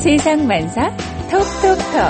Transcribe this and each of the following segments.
세상만사 톡톡톡.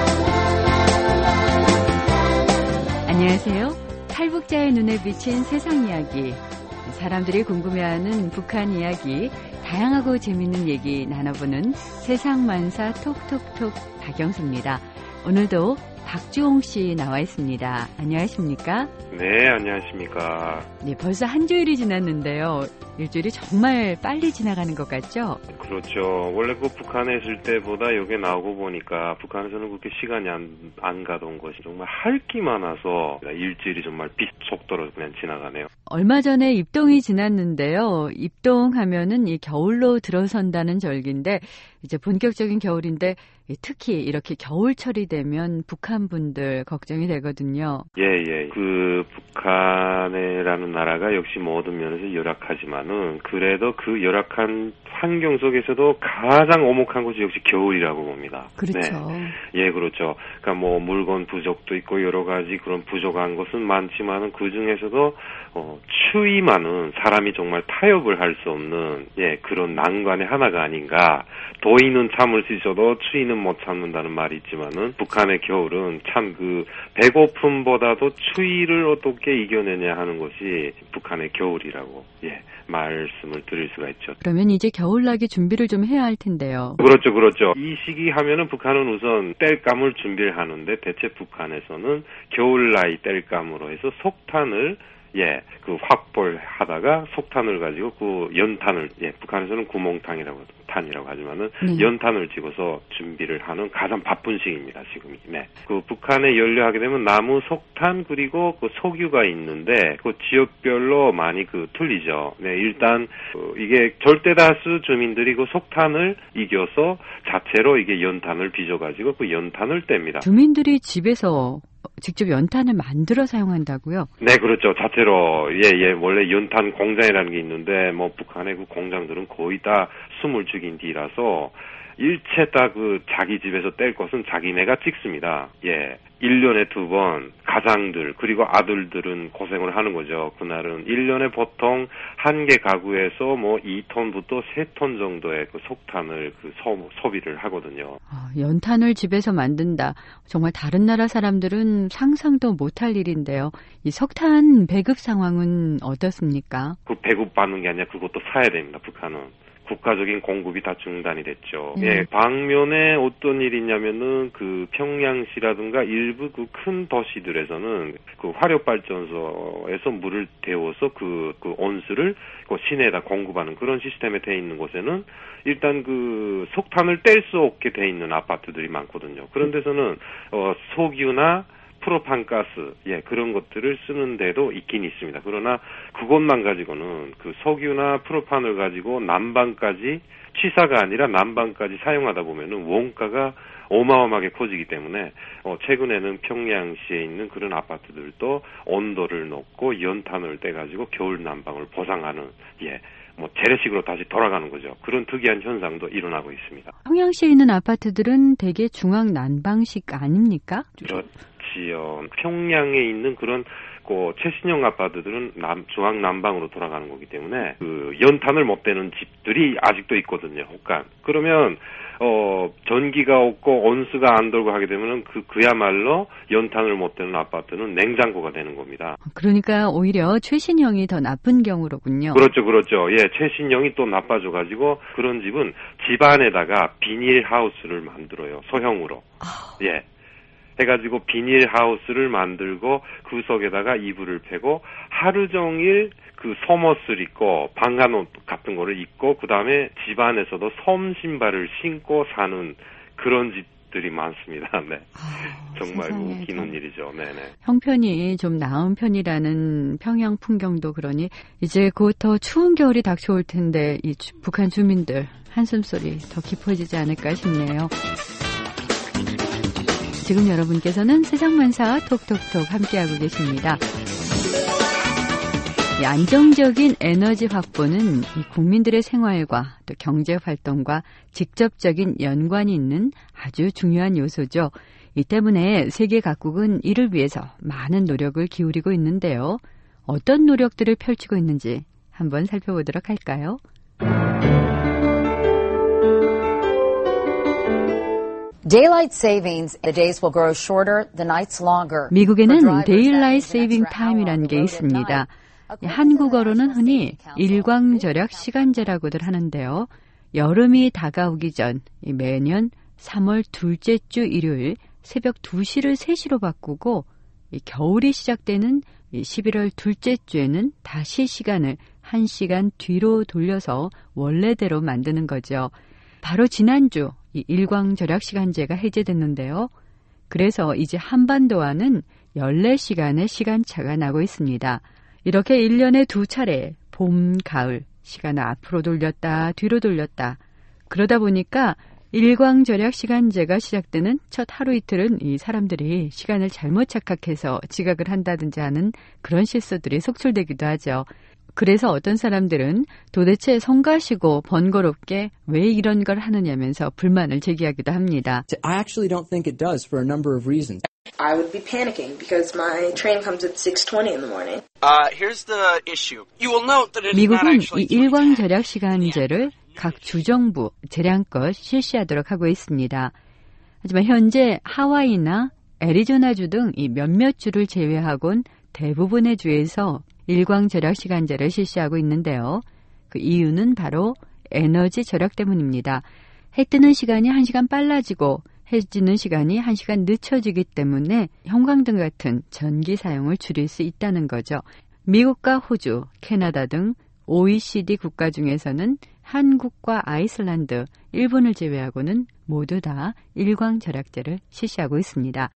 안녕하세요. 탈북자의 눈에 비친 세상 이야기. 사람들이 궁금해하는 북한 이야기, 다양하고 재밌는 얘기 나눠보는 세상만사 톡톡톡 박영수입니다. 오늘도 박주홍 씨 나와 있습니다. 안녕하십니까? 네, 안녕하십니까. 네, 벌써 한 주일이 지났는데요. 일주일이 정말 빨리 지나가는 것 같죠? 그렇죠. 원래 그 북한에 있을 때보다 여기 나오고 보니까 북한에서는 그렇게 시간이 안 가던 것이 정말 할 게 많아서 일주일이 정말 빛 속도로 그냥 지나가네요. 얼마 전에 입동이 지났는데요. 입동하면은 이 겨울로 들어선다는 절기인데 이제 본격적인 겨울인데 특히 이렇게 겨울철이 되면 북한 분들 걱정이 되거든요. 예. 그 북한이라는 나라가 역시 모든 면에서 열악하지만은 그래도 그 열악한 환경 속에서도 가장 오목한 것이 역시 겨울이라고 봅니다. 그렇죠. 네. 예, 그렇죠. 그러니까 뭐 물건 부족도 있고 여러 가지 그런 부족한 것은 많지만은 그 중에서도 추위만은 사람이 정말 타협을 할 수 없는 그런 난관의 하나가 아닌가. 더위는 참을 수 있어도 추위는 못 참는다는 말이 있지만은 북한의 겨울은 참 그 배고픔보다도 추위를 어떻게 이겨내냐 하는 것이 북한의 겨울이라고 말씀을 드릴 수가 있죠. 그러면 이제 겨울나기 준비를 좀 해야 할 텐데요. 그렇죠. 이 시기 하면은 북한은 우선 땔감을 준비를 하는데 대체 북한에서는 겨울나이 땔감으로 해서 속탄을 그 확보를 하다가 속탄을 가지고 그 연탄을 북한에서는 구멍탄이라고 하지만은 연탄을 집어서 준비를 하는 가장 바쁜 시기입니다, 지금이. 네. 그 북한에 연료하게 되면 나무 속탄 그리고 그 석유가 있는데 그 지역별로 많이 틀리죠. 네, 일단 이게 절대다수 주민들이 그 속탄을 이겨서 자체로 이게 연탄을 빚어 가지고 그 연탄을 뗍니다. 주민들이 집에서 직접 연탄을 만들어 사용한다고요? 네, 그렇죠. 자체로 원래 연탄 공장이라는 게 있는데 뭐 북한의 그 공장들은 거의 다 숨을 죽인 뒤라서 일체 다 그 자기 집에서 뗄 것은 자기네가 찍습니다. 1년에 2번 가장들 그리고 아들들은 고생을 하는 거죠. 그날은 1년에 보통 한 개 가구에서 뭐 2톤부터 3톤 정도의 그 속탄을 소비를 하거든요. 연탄을 집에서 만든다. 정말 다른 나라 사람들은 상상도 못할 일인데요. 이 석탄 배급 상황은 어떻습니까? 그 배급받는 게 아니라 그것도 사야 됩니다. 북한은. 국가적인 공급이 다 중단이 됐죠. 방면에 어떤 일이 있냐면은 그 평양시라든가 일부 그 큰 도시들에서는 그 화력발전소에서 물을 데워서 그 온수를 그 시내에다 공급하는 그런 시스템에 돼 있는 곳에는 일단 그 석탄을 뗄 수 없게 돼 있는 아파트들이 많거든요. 그런 데서는 석유나 프로판가스, 그런 것들을 쓰는 데도 있긴 있습니다. 그러나 그것만 가지고는 그 석유나 프로판을 가지고 난방까지 취사가 아니라 난방까지 사용하다 보면은 원가가 어마어마하게 커지기 때문에 최근에는 평양시에 있는 그런 아파트들도 온도를 높고 연탄을 떼가지고 겨울 난방을 보상하는 재래식으로 다시 돌아가는 거죠. 그런 특이한 현상도 일어나고 있습니다. 평양시에 있는 아파트들은 대개 중앙 난방식 아닙니까? 그렇지요. 평양에 있는 그런 최신형 아파트들은 중앙 난방으로 돌아가는 거기 때문에 그 연탄을 못 대는 집들이 아직도 있거든요. 혹간 그러면 전기가 없고 온수가 안 돌고 하게 되면은 그야말로 연탄을 못 대는 아파트는 냉장고가 되는 겁니다. 그러니까 오히려 최신형이 더 나쁜 경우로군요. 그렇죠. 최신형이 또 나빠져 가지고 그런 집은 집 안에다가 비닐 하우스를 만들어요. 소형으로. 해가지고 비닐 하우스를 만들고 그 속에다가 이불을 패고 하루 종일 그 속옷을 입고 방한옷 같은 거를 입고 그 다음에 집 안에서도 솜 신발을 신고 사는 그런 집들이 많습니다. 네, 정말 웃기는 일이죠. 네네. 형편이 좀 나은 편이라는 평양 풍경도 그러니 이제 곧 더 추운 겨울이 닥쳐올 텐데 이 북한 주민들 한숨소리 더 깊어지지 않을까 싶네요. 지금 여러분께서는 세상만사 톡톡톡 함께하고 계십니다. 이 안정적인 에너지 확보는 국민들의 생활과 또 경제활동과 직접적인 연관이 있는 아주 중요한 요소죠. 이 때문에 세계 각국은 이를 위해서 많은 노력을 기울이고 있는데요. 어떤 노력들을 펼치고 있는지 한번 살펴보도록 할까요? Daylight savings, the days will grow shorter, the nights longer. 미국에는 데일라이트 세이빙 타임이라는 게 있습니다. 한국어로는 흔히 일광절약 시간제라고들 하는데요. 여름이 다가오기 전 매년 3월 둘째 주 일요일 새벽 2시를 3시로 바꾸고 겨울이 시작되는 11월 둘째 주에는 다시 시간을 1시간 뒤로 돌려서 원래대로 만드는 거죠. 바로 지난주 이 일광절약 시간제가 해제됐는데요. 그래서 이제 한반도와는 14시간의 시간차가 나고 있습니다. 이렇게 1년에 2차례 봄, 가을 시간을 앞으로 돌렸다 뒤로 돌렸다 그러다 보니까 일광절약 시간제가 시작되는 첫 하루 이틀은 이 사람들이 시간을 잘못 착각해서 지각을 한다든지 하는 그런 실수들이 속출되기도 하죠. 그래서 어떤 사람들은 도대체 성가시고 번거롭게 왜 이런 걸 하느냐면서 불만을 제기하기도 합니다. I actually don't think it does for a number of reasons. I would be panicking because my train comes at 6:20 in the morning. Here's the issue. You will note that it is not 미국은 actually 이 일광절약 시간제를 각 주정부 재량껏 실시하도록 하고 있습니다. 하지만 현재 하와이나 애리조나주 등 이 몇몇 주를 제외하곤 대부분의 주에서 일광절약 시간제를 실시하고 있는데요. 그 이유는 바로 에너지 절약 때문입니다. 해 뜨는 시간이 1시간 빨라지고 해 지는 시간이 1시간 늦춰지기 때문에 형광등 같은 전기 사용을 줄일 수 있다는 거죠. 미국과 호주, 캐나다 등 OECD 국가 중에서는 한국과 아이슬란드, 일본을 제외하고는 모두 다 일광절약제를 실시하고 있습니다.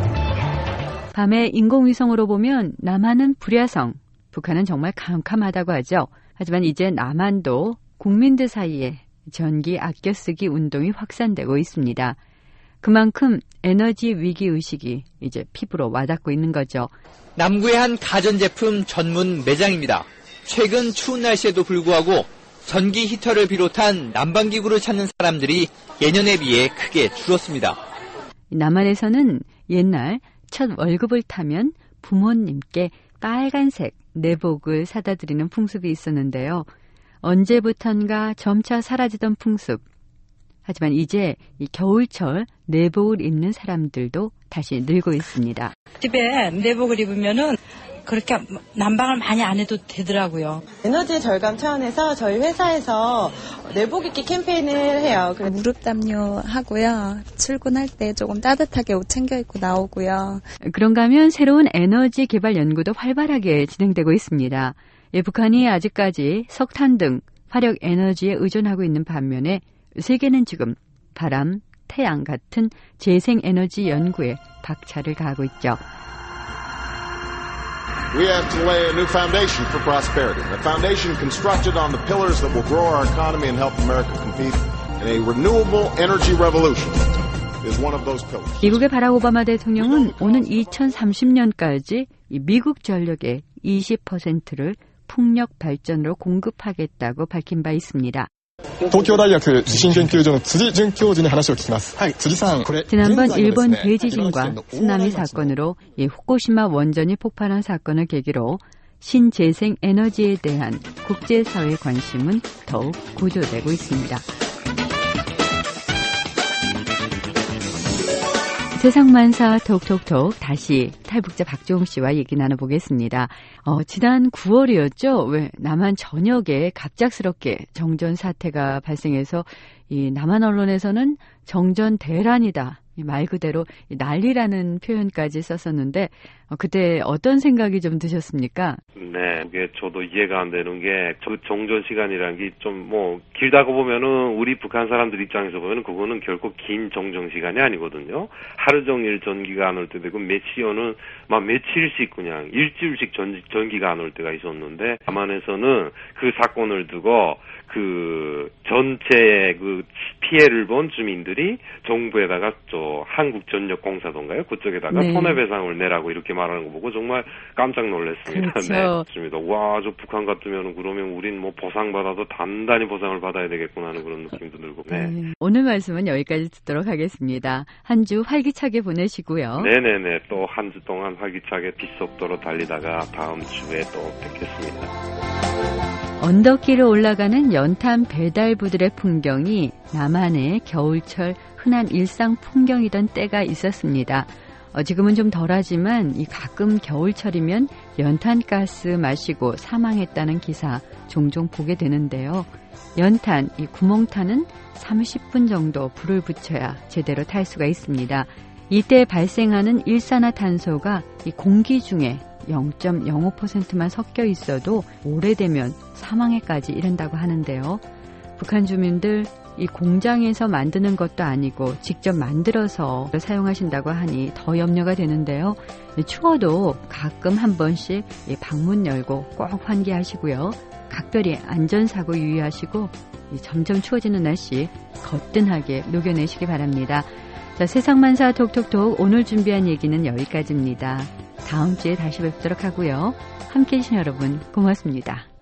밤에 인공위성으로 보면 남한은 불야성, 북한은 정말 캄캄하다고 하죠. 하지만 이제 남한도 국민들 사이에 전기 아껴쓰기 운동이 확산되고 있습니다. 그만큼 에너지 위기의식이 이제 피부로 와닿고 있는 거죠. 남구의 한 가전제품 전문 매장입니다. 최근 추운 날씨에도 불구하고 전기 히터를 비롯한 난방기구를 찾는 사람들이 예년에 비해 크게 줄었습니다. 남한에서는 옛날 첫 월급을 타면 부모님께 빨간색 내복을 사다 드리는 풍습이 있었는데요. 언제부턴가 점차 사라지던 풍습. 하지만 이제 이 겨울철 내복을 입는 사람들도 다시 늘고 있습니다. 집에 내복을 입으면은 그렇게 난방을 많이 안 해도 되더라고요. 에너지 절감 차원에서 저희 회사에서 내복 입기 캠페인을 해요. 무릎 담요 하고요. 출근할 때 조금 따뜻하게 옷 챙겨 입고 나오고요. 그런가 하면 새로운 에너지 개발 연구도 활발하게 진행되고 있습니다. 북한이 아직까지 석탄 등 화력 에너지에 의존하고 있는 반면에 세계는 지금 바람, 태양 같은 재생에너지 연구에 박차를 가하고 있죠. We have to lay a new foundation for prosperity. A foundation constructed on the pillars that will grow our economy and help America compete in a renewable energy revolution is one of those pillars. 미국의 바락 오바마 대통령은 오는 2030년까지 미국 전력의 20%를 풍력 발전으로 공급하겠다고 밝힌 바 있습니다. 지난번 일본 대지진과 쓰나미 사건으로 후쿠시마 원전이 폭발한 사건을 계기로 신재생 에너지에 대한 국제사회의 관심은 더욱 고조되고 있습니다. 세상만사 톡톡톡 다시 탈북자 박종욱 씨와 얘기 나눠보겠습니다. 지난 9월이었죠. 왜 남한 전역에 갑작스럽게 정전 사태가 발생해서 이 남한 언론에서는 정전 대란이다. 말 그대로 난리라는 표현까지 썼었는데 그때 어떤 생각이 좀 드셨습니까? 네, 그게 저도 이해가 안 되는 게 그 정전 시간이라는 게 좀 뭐 길다고 보면은 우리 북한 사람들 입장에서 보면은 그거는 결코 긴 정전 시간이 아니거든요. 하루 종일 전기가 안 올 때도 있고 며칠은 막 며칠씩 그냥 일주일씩 전기가 안 올 때가 있었는데 남한에서는 그 사건을 두고 그 전체 그 피해를 본 주민들이 정부에다가 저 한국전력공사던가요? 그쪽에다가 네. 손해배상을 내라고 이렇게 말하는 거 보고 정말 깜짝 놀랐습니다. 그렇죠. 네, 맞습니다. 와, 저 북한 같으면 그러면 우린 뭐 보상받아도 단단히 보상을 받아야 되겠구나 하는 그런 느낌도 들고. 네. 오늘 말씀은 여기까지 듣도록 하겠습니다. 한 주 활기차게 보내시고요. 네네네. 또 한 주 동안 활기차게 빛속도로 달리다가 다음 주에 또 뵙겠습니다. 언덕길을 올라가는 연탄 배달부들의 풍경이 남한의 겨울철 흔한 일상 풍경이던 때가 있었습니다. 지금은 좀 덜하지만 이 가끔 겨울철이면 연탄가스 마시고 사망했다는 기사 종종 보게 되는데요. 연탄, 이 구멍탄은 30분 정도 불을 붙여야 제대로 탈 수가 있습니다. 이때 발생하는 일산화탄소가 이 공기 중에 0.05%만 섞여 있어도 오래되면 사망에까지 이른다고 하는데요. 북한 주민들 이 공장에서 만드는 것도 아니고 직접 만들어서 사용하신다고 하니 더 염려가 되는데요. 추워도 가끔 한 번씩 방문 열고 꼭 환기하시고요. 각별히 안전사고 유의하시고 점점 추워지는 날씨 거뜬하게 녹여내시기 바랍니다. 자, 세상만사 톡톡톡 오늘 준비한 얘기는 여기까지입니다. 다음 주에 다시 뵙도록 하고요. 함께해 주신 여러분 고맙습니다.